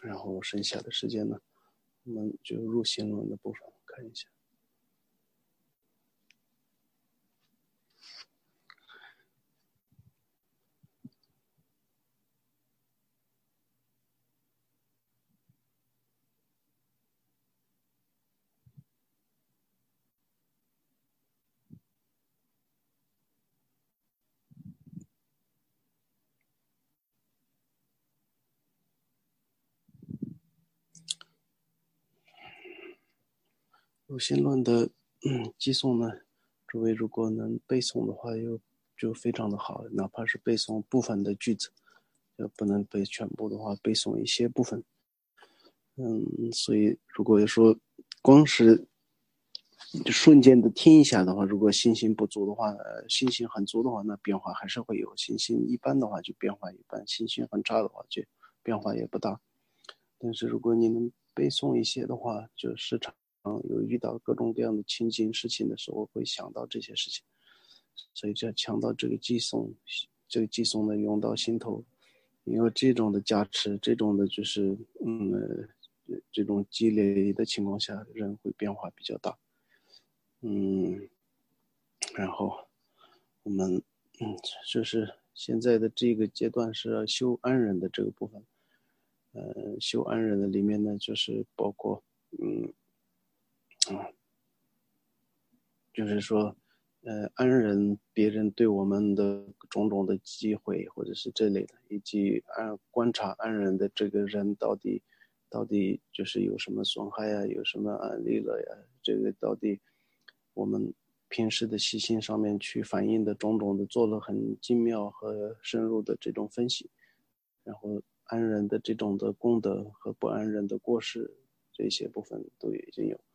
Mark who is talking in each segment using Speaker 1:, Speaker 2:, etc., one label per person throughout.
Speaker 1: 然后剩下的时间呢，我们就入心论的部分看一下。入心论的寄诵呢，诸位如果能背诵的话，就非常的好，哪怕是背诵部分的句子，不能背全部的话，背诵一些部分。所以如果说光是瞬间的听一下的话，如果信心不足的话，信心很足的话，那变化还是会有；信心一般的话就变化一般，信心很差的话就变化也不大。但是如果你能背诵一些的话，就时常有遇到各种各样的情景事情的时候，会想到这些事情，所以就要强调这个寄诵，呢用到心头，因为这种的加持，这种的就是这种积累的情况下，人会变化比较大。然后我们就是现在的这个阶段是要修安忍的这个部分。修安忍的里面呢，就是包括就是说安忍别人对我们的种种的机会或者是这类的，以及观察安忍的这个人到底就是有什么损害呀，有什么案例了呀，这个到底我们平时的细心上面去反映的种种的做了很精妙和深入的这种分析，然后安忍的这种的功德和不安忍的过失，这些部分都已经有。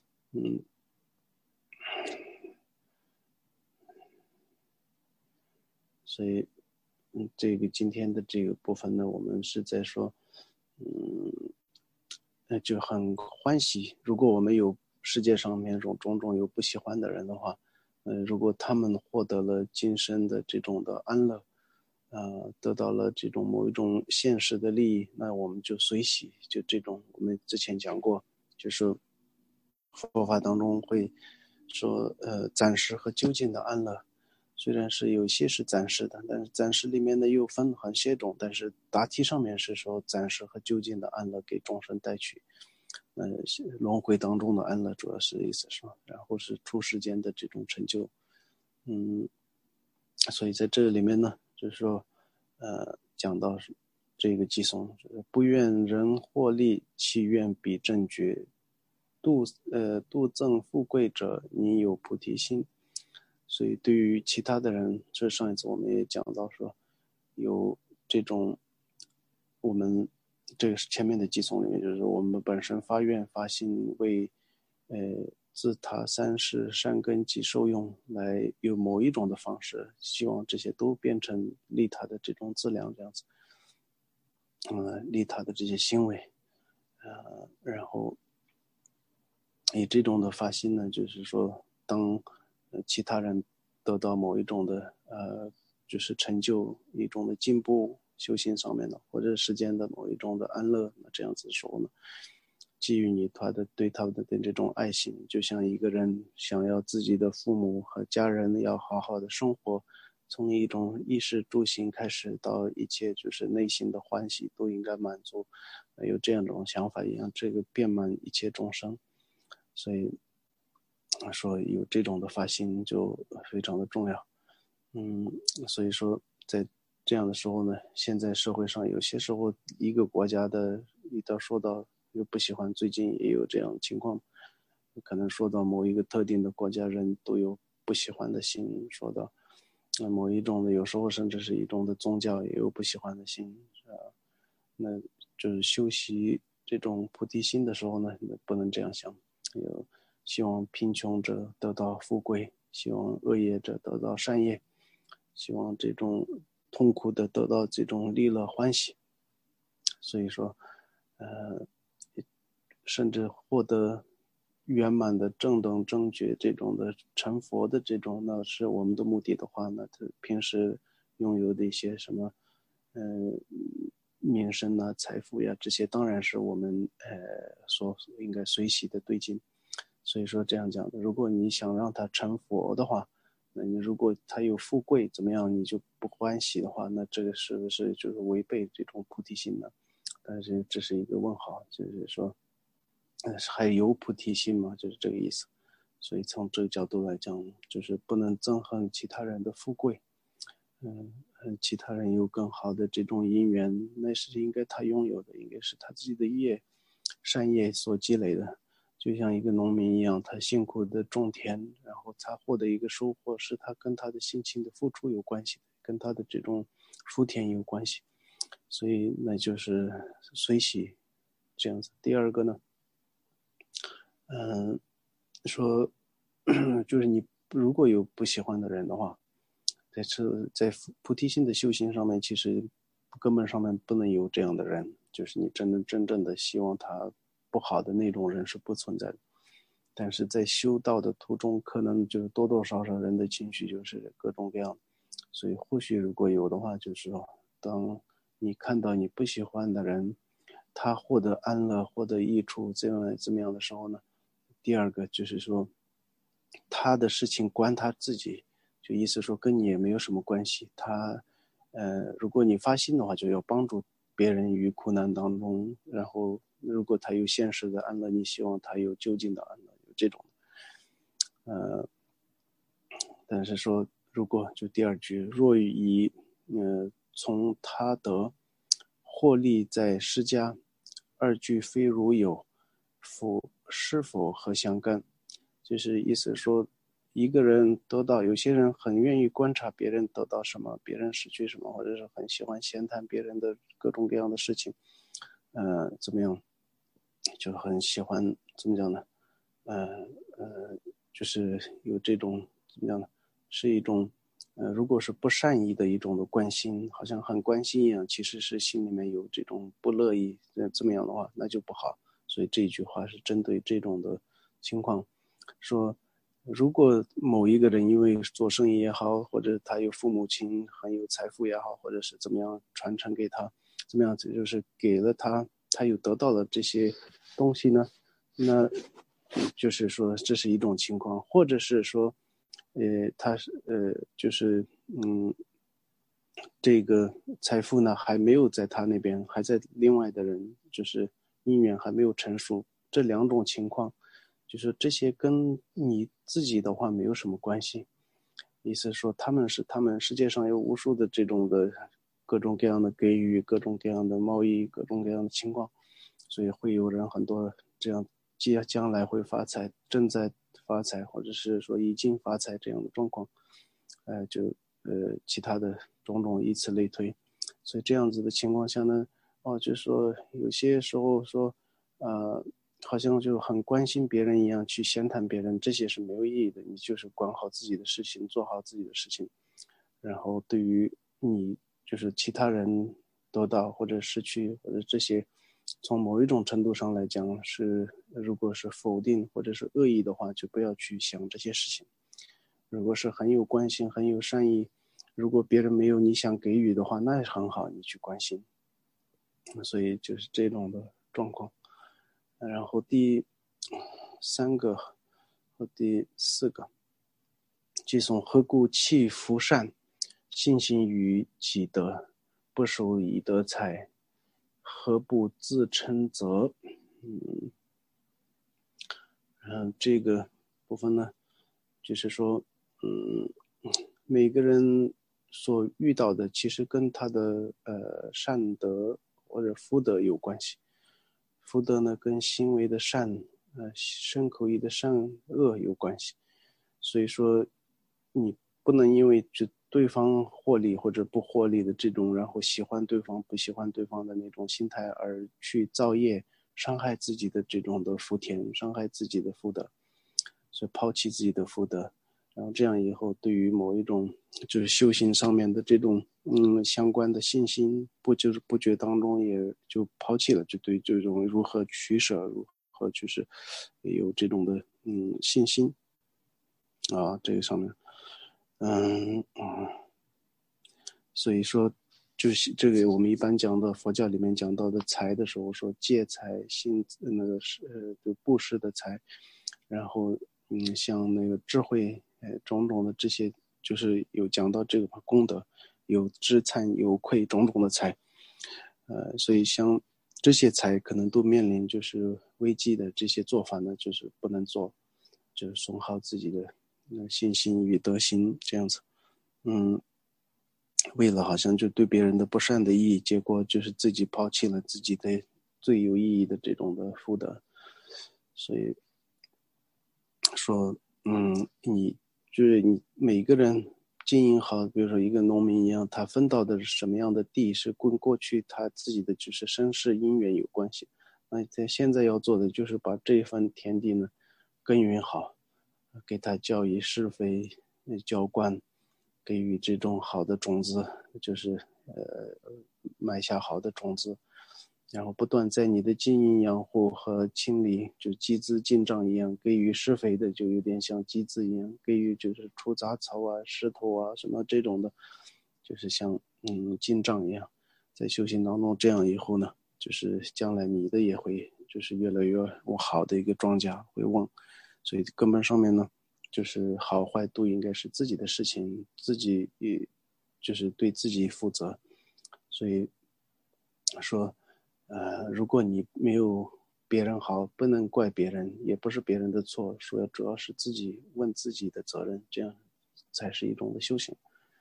Speaker 1: 所以这个今天的这个部分呢，我们是在说就很欢喜，如果我们有世界上面种种有不喜欢的人的话，如果他们获得了今生的这种的安乐，得到了这种某一种现实的利益，那我们就随喜。就这种我们之前讲过，就是佛法当中会说暂时和究竟的安乐，虽然是有些是暂时的，但是暂时里面呢又分很些种，但是大体上面是说暂时和究竟的安乐给众生带去轮回当中的安乐，主要是意思是吧，然后是出世间的这种成就。所以在这里面呢，就是说讲到这个寄诵，不愿人获利，其愿彼正觉，度赠富贵者，你有菩提心。所以对于其他的人，这上一次我们也讲到说，有这种我们这个是前面的寄诵里面，就是我们本身发愿发心为自他三世善根及受用，来有某一种的方式，希望这些都变成利他的这种资粮，这样子，利他的这些行为，然后以这种的发心呢，就是说，当其他人得到某一种的就是成就一种的进步，修行上面的，或者世间的某一种的安乐，那这样子说呢，基于你对他的这种爱心，就像一个人想要自己的父母和家人要好好的生活，从一种衣食住行开始，到一切就是内心的欢喜都应该满足，有这样一种想法一样，这个遍满一切众生。所以说有这种的发心就非常的重要。所以说在这样的时候呢，现在社会上有些时候一个国家的一到说到又不喜欢，最近也有这样的情况，可能说到某一个特定的国家人都有不喜欢的心，说到某一种的有时候甚至是一种的宗教也有不喜欢的心，那就是修习这种菩提心的时候呢，不能这样想，有希望贫穷者得到富贵，希望恶业者得到善业，希望这种痛苦的得到这种利乐欢喜。所以说甚至获得圆满的正等正觉这种的成佛的这种，那是我们的目的的话呢，平时拥有的一些什么名声啊、财富呀，这些当然是我们所应该随喜的对境。所以说这样讲的，如果你想让他成佛的话，那你如果他有富贵怎么样，你就不欢喜的话，那这个是不是就是违背这种菩提心呢？但是这是一个问号，就是说，还有菩提心吗？就是这个意思。所以从这个角度来讲，就是不能憎恨其他人的富贵，其他人有更好的这种因缘，那是应该他拥有的，应该是他自己的善业所积累的。就像一个农民一样，他辛苦的种田，然后他获得一个收获，是他跟他的辛勤的付出有关系，跟他的这种福田有关系，所以那就是随喜这样子。第二个呢，说就是你如果有不喜欢的人的话，在菩提心的修行上面，其实根本上面不能有这样的人，就是你真正的希望他不好的那种人是不存在的。但是在修道的途中，可能就是多多少少人的情绪就是各种各样，所以或许如果有的话，就是说，当你看到你不喜欢的人，他获得安乐、获得益处，怎么样的时候呢？第二个就是说，他的事情关他自己，就意思说跟你也没有什么关系。如果你发心的话，就要帮助别人于苦难当中，然后如果他有现实的安乐，你希望他有究竟的安乐，有这种。但是说，如果就第二句，若以从他得获利在施家，二句非如有，是否何相干？就是意思说，一个人得到，有些人很愿意观察别人得到什么，别人失去什么，或者是很喜欢闲谈别人的各种各样的事情，怎么样，就很喜欢怎么讲呢？呃就是有这种怎么样呢？是一种如果是不善意的一种的关心，好像很关心一样，其实是心里面有这种不乐意，这么样的话，那就不好。所以这句话是针对这种的情况，说如果某一个人因为做生意也好，或者他有父母亲很有财富也好，或者是怎么样传承给他，怎么样子就是给了他，他有得到了这些东西呢，那就是说这是一种情况，或者是说，他是就是这个财富呢还没有在他那边，还在另外的人，就是姻缘还没有成熟，这两种情况，就是这些跟你自己的话没有什么关系。意思说他们世界上有无数的这种的各种各样的给予，各种各样的贸易，各种各样的情况，所以会有人很多这样将来会发财，正在发财，或者是说已经发财这样的状况，其他的种种以此类推，所以这样子的情况下呢，就是说有些时候说，好像就很关心别人一样去闲谈别人，这些是没有意义的。你就是管好自己的事情，做好自己的事情，然后对于你就是其他人得到或者失去或者这些，从某一种程度上来讲是，如果是否定或者是恶意的话，就不要去想这些事情。如果是很有关心、很有善意，如果别人没有你想给予的话，那也很好，你去关心。所以就是这种的状况。然后第三个和第四个，即从何故弃福善，信心于己德，不守以德财，何不自称责？这个部分呢，就是说，每个人所遇到的其实跟他的善德或者福德有关系。福德呢跟行为的善，身口意的善恶有关系。所以说，你不能因为就对方获利或者不获利的这种，然后喜欢对方不喜欢对方的那种心态而去造业，伤害自己的这种的福田，伤害自己的福德，所以抛弃自己的福德。然后这样以后，对于某一种就是修行上面的这种相关的信心，就是不觉当中也就抛弃了，就对这种如何取舍，如何就是有这种的信心啊，这个上面，所以说就是这个我们一般讲的佛教里面讲到的财的时候，说戒财、信那个就布施的财，然后像那个智慧种种的这些，就是有讲到这个功德，有知惭有愧种种的财，所以像这些财可能都面临就是危机的这些做法呢，就是不能做，就是损耗自己的信心与德行这样子。为了好像就对别人的不善的意义，结果就是自己抛弃了自己的最有意义的这种的福德。所以说你就是你每个人经营好，比如说一个农民一样，他分到的是什么样的地，是跟过去他自己的只是身世因缘有关系。那在现在要做的就是把这份田地呢耕耘好，给他教以施肥、浇灌，给予这种好的种子，就是埋下好的种子，然后不断在你的经营养护和清理，就积资进账一样，给予施肥的就有点像积资一样，给予就是除杂草啊、石头啊什么这种的，就是像进账一样，在修行当中这样以后呢，就是将来你的也会就是越来越往好的一个庄稼会旺，所以根本上面呢，就是好坏都应该是自己的事情，自己也就是对自己负责，所以说如果你没有别人好，不能怪别人，也不是别人的错，说主要是自己问自己的责任，这样才是一种的修行。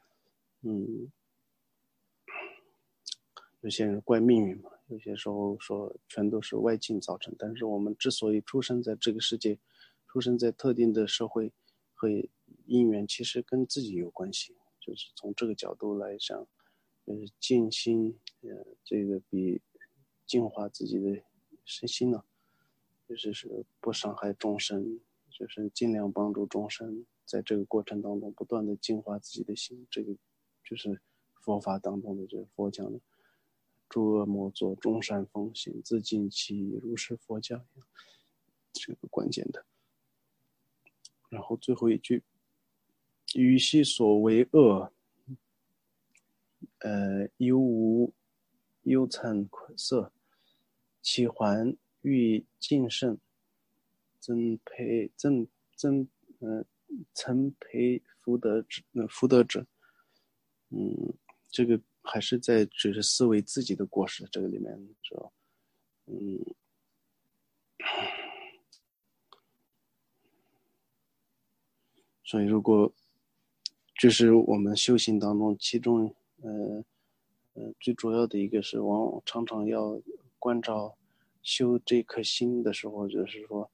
Speaker 1: 有些人怪命运嘛，有些时候说全都是外境造成，但是我们之所以出生在这个世界，出生在特定的社会和因缘，其实跟自己有关系，就是从这个角度来想，就是静心，这个比净化自己的身心呢，就是不伤害众生，就是尽量帮助众生，在这个过程当中不断的净化自己的心，这个就是佛法当中的这个佛讲的。诸恶莫作，众善奉行，自净其意，如是佛教一样，这个关键的。然后最后一句，于昔所为恶，忧无忧惭色，其还欲尽胜，增培曾培福德者，这个还是在只是思维自己的过失，这个里面知道，所以如果就是我们修行当中，其中最主要的一个是常常要关照修这颗心的时候，就是说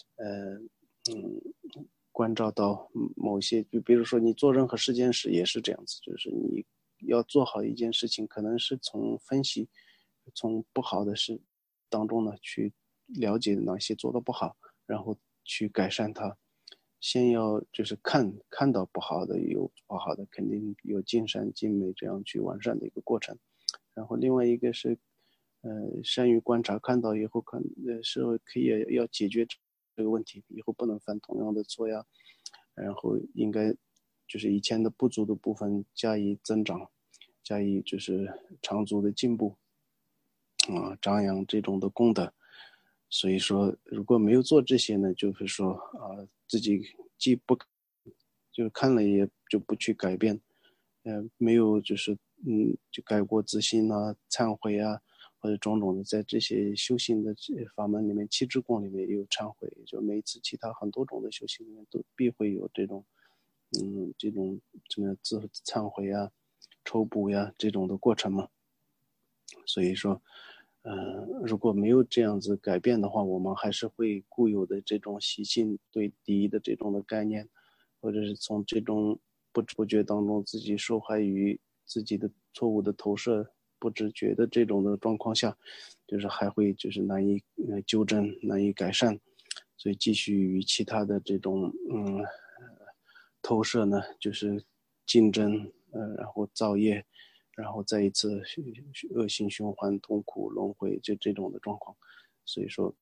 Speaker 1: 关照到某些，就比如说你做任何事件时也是这样子，就是你要做好一件事情，可能是从分析，从不好的事当中呢去了解哪些做的不好，然后去改善它。先要就是看到不好的有不好的，肯定有尽善尽美这样去完善的一个过程。然后另外一个是，善于观察，看到以后是可以要解决这个问题，以后不能犯同样的错呀。然后应该就是以前的不足的部分加以增长，加以就是长足的进步，张扬这种的功德。所以说，如果没有做这些呢，就是说自己既不就看了也就不去改变，没有就是就改过自新啊、忏悔啊，或者种种的，在这些修行的法门里面，七支供里面也有忏悔，就每一次其他很多种的修行里面都必会有这种这种什么自忏悔啊、抽补呀这种的过程嘛。所以说，如果没有这样子改变的话，我们还是会固有的这种习性对敌的这种的概念，或者是从这种不知不觉当中自己受害于自己的错误的投射、不知觉的这种的状况下，就是还会就是难以纠正、难以改善，所以继续与其他的这种投射呢，就是竞争，然后造业。然后再一次恶性循环、痛苦轮回，就这种的状况。所以说，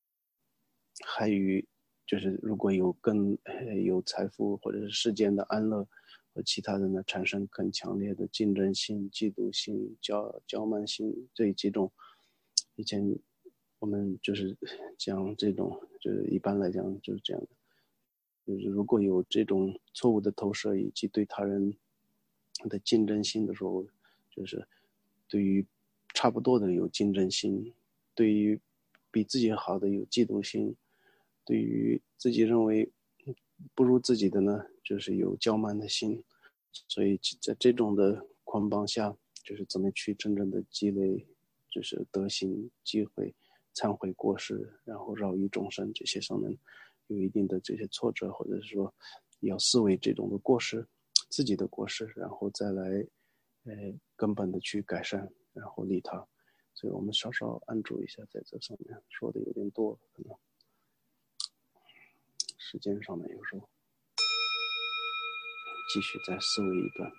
Speaker 1: 还与就是如果有更有财富或者是世间的安乐， 和其他人呢产生更强烈的竞争性、嫉妒性、骄慢性这几种。以前我们就是讲这种，就是一般来讲就是这样的，就是如果有这种错误的投射以及对他人的竞争心的时候，就是对于差不多的有竞争心，对于比自己好的有嫉妒心，对于自己认为不如自己的呢，就是有骄慢的心。所以在这种的捆绑下，就是怎么去真正的积累，就是德行、机会、忏悔过失，然后饶益众生，这些上面有一定的这些挫折，或者是说要思维这种的过失，自己的过失，然后再来根本的去改善，然后利他。所以我们稍稍按住一下，在这上面说的有点多，可能时间上面有时候继续再思维一段。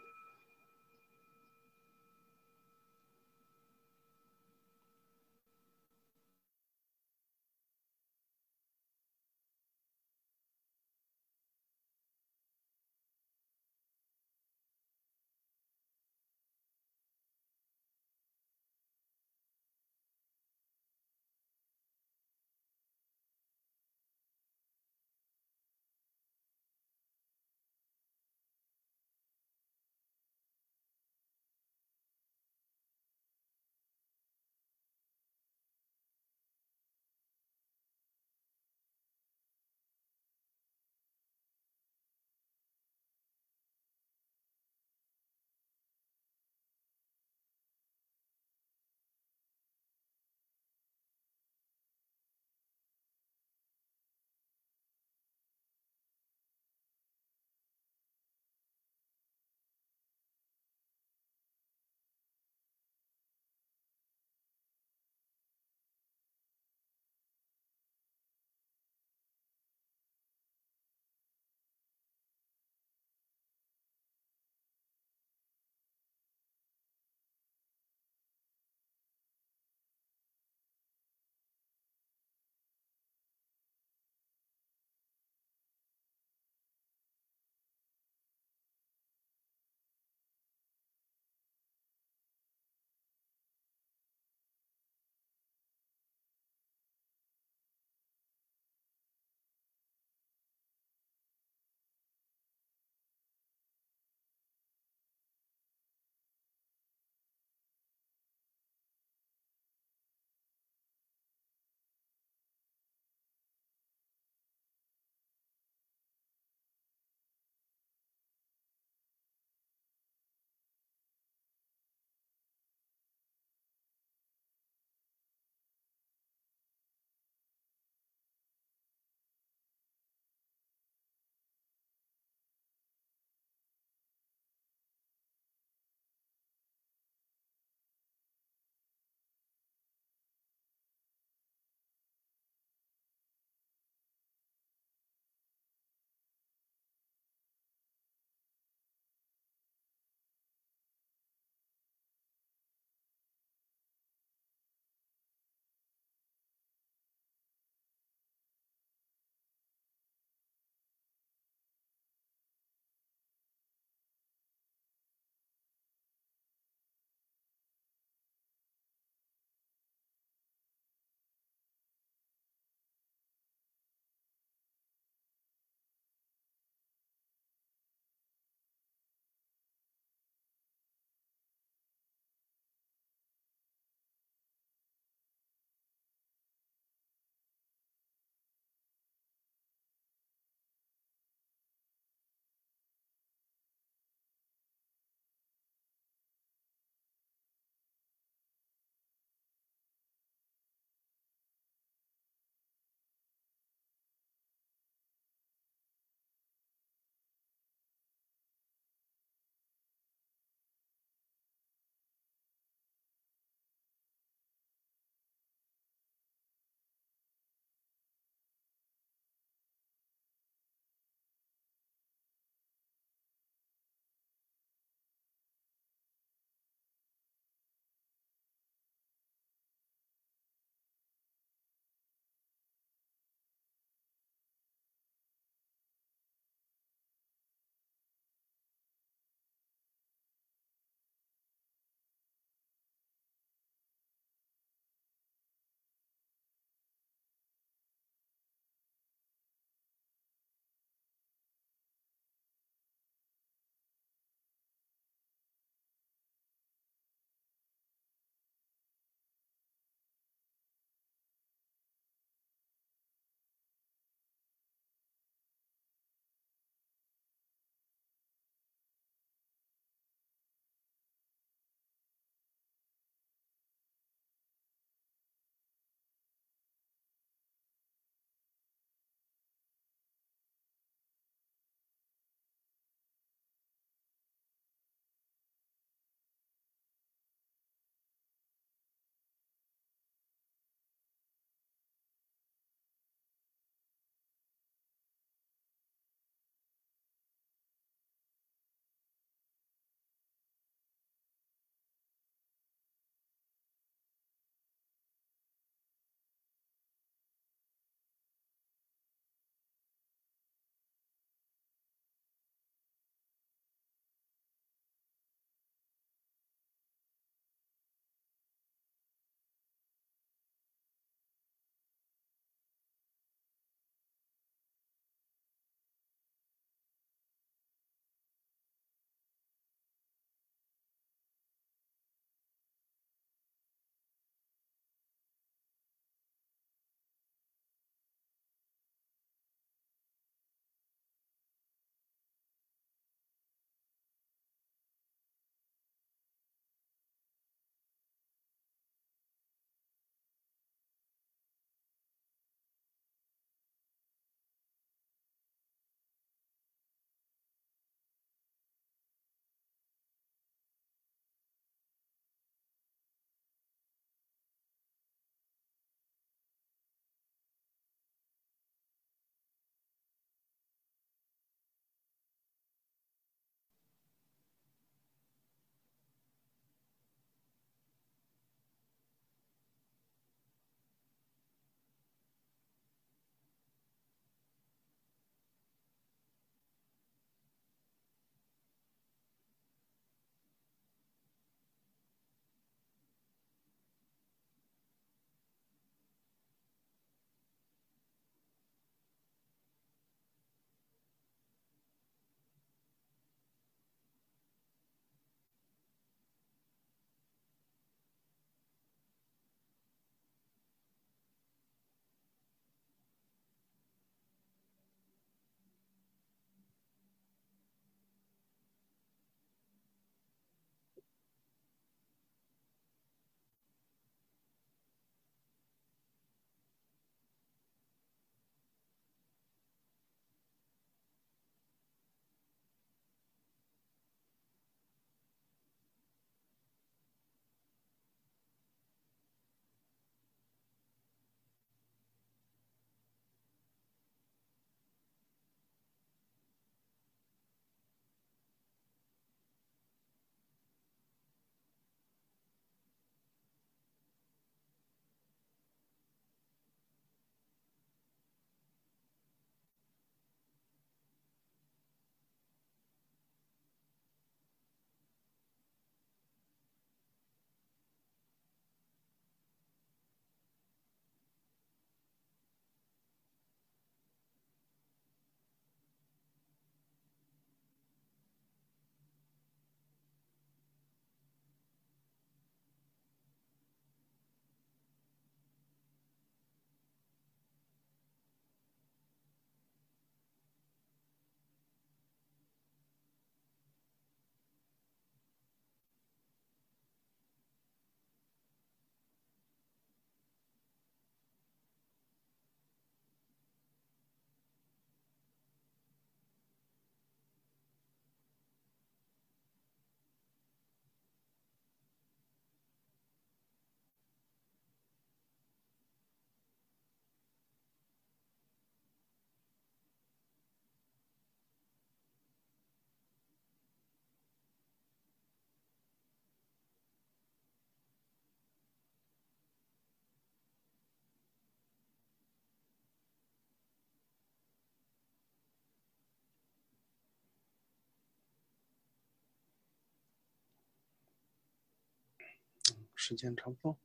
Speaker 1: 时间差不多。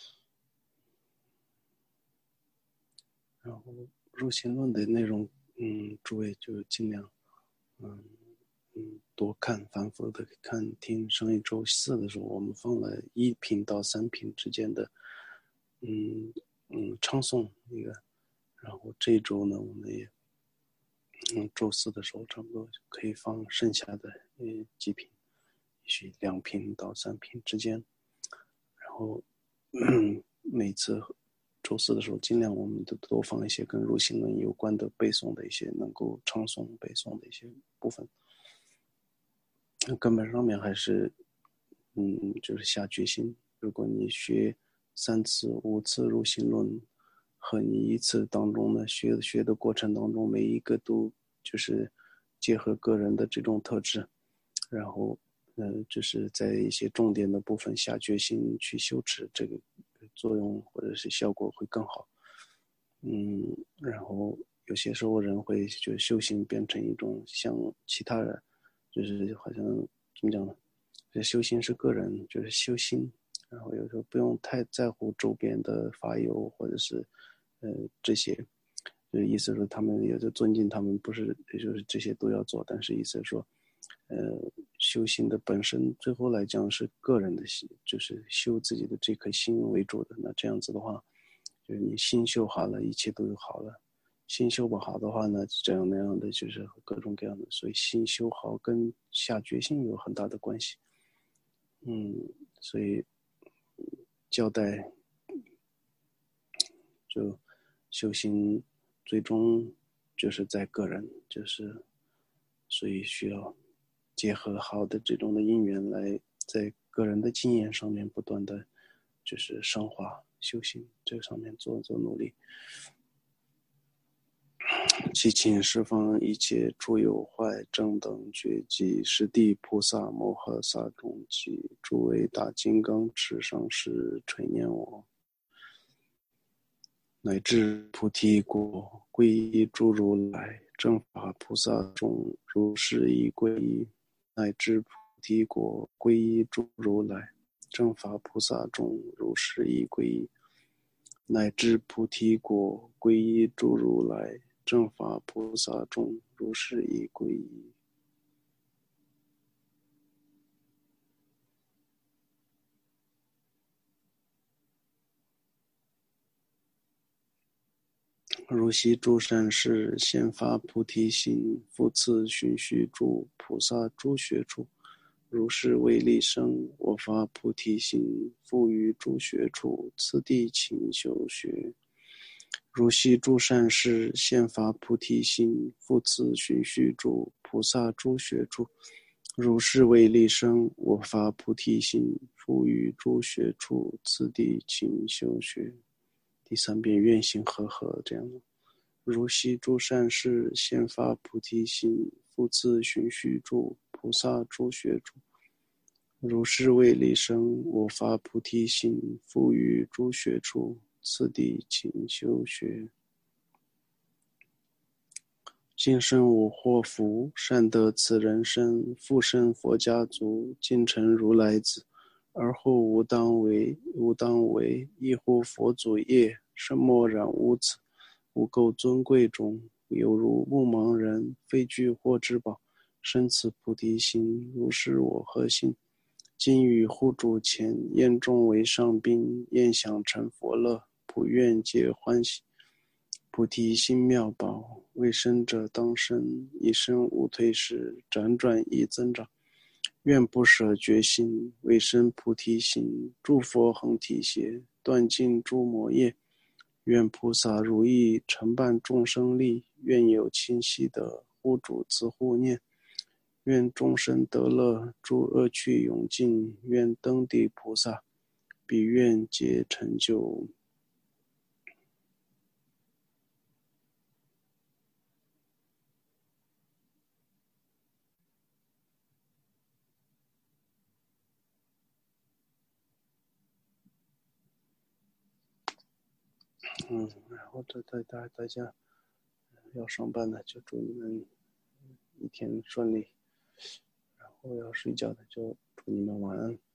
Speaker 1: 然后入心论的内容，诸位就尽量，多看，反复的看听。上一周四的时候，我们放了1品到3品之间的，唱诵一个。然后这一周呢，我们也，周四的时候差不多就可以放剩下的几品，也许2品到3品之间。然后，每次周四的时候，尽量我们都多放一些跟入心论有关的背诵的一些能够唱诵背诵的一些部分。根本上面还是，就是下决心。如果你学3次、5次入心论，和你1次当中呢学的过程当中，每一个都就是结合个人的这种特质，然后，就是在一些重点的部分下决心去修持，这个作用或者是效果会更好。然后有些时候人会就修行变成一种像其他人，就是好像怎么讲呢？这修行是个人，就是修心，然后有时候不用太在乎周边的法友或者是这些，就意思说他们也就尊敬他们，不是也就是这些都要做，但是意思是说，修行的本身最后来讲是个人的心，就是修自己的这颗心为主的。那这样子的话，就是你心修好了，一切都有好了。心修不好的话呢，这样那样的就是各种各样的，所以心修好跟下决心有很大的关系。所以交代就修行最终就是在个人，就是所以需要结合好的这种的因缘来在个人的经验上面不断的就是升华修行，这个上面做努力。祈请十方一切诸有坏正等觉及十地菩萨摩诃萨众及诸位大金刚持上师垂念我，乃至菩提果皈依诸如来正法菩萨众如是一皈依，乃至菩提果皈依诸如来正法菩萨众如是一皈依，乃至菩提果皈依诸如来正法菩萨众如是一皈依。如昔诸善士先发菩提心，复次循序诸菩萨诸学处，如是为利生，我发菩提心，复于诸学处，次第勤修学。如昔诸善士先发菩提心，复次循序诸菩萨诸学处，如是为利生，我发菩提心，复于诸学处，次第勤修学。第3遍愿行和合这样的。如昔诸善士先发菩提心，复次循序诸菩萨诸学处，如是为利生，我发菩提心，复于诸学处，次第勤修学。今生我获福，善得此人身，复生佛家族，今成如来子。而后无当为，亦乎佛祖业，身莫染污此，无垢尊贵中，犹如目盲人，非具获之宝，生此菩提心，如是我何信？今于护主前，宴众为上宾，宴享成佛乐，普愿皆欢喜。菩提心妙宝，为生者当生，一生无退失，辗转亦增长。愿不舍决心，为生菩提心，诸佛恒提携，断尽诸魔业。愿菩萨如意承办众生力，愿有清晰的护主自护念。愿众生得乐，诸恶趣永尽。愿登地菩萨，彼愿皆成就。然后大家要上班的，就祝你们一天顺利；然后要睡觉的，就祝你们晚安。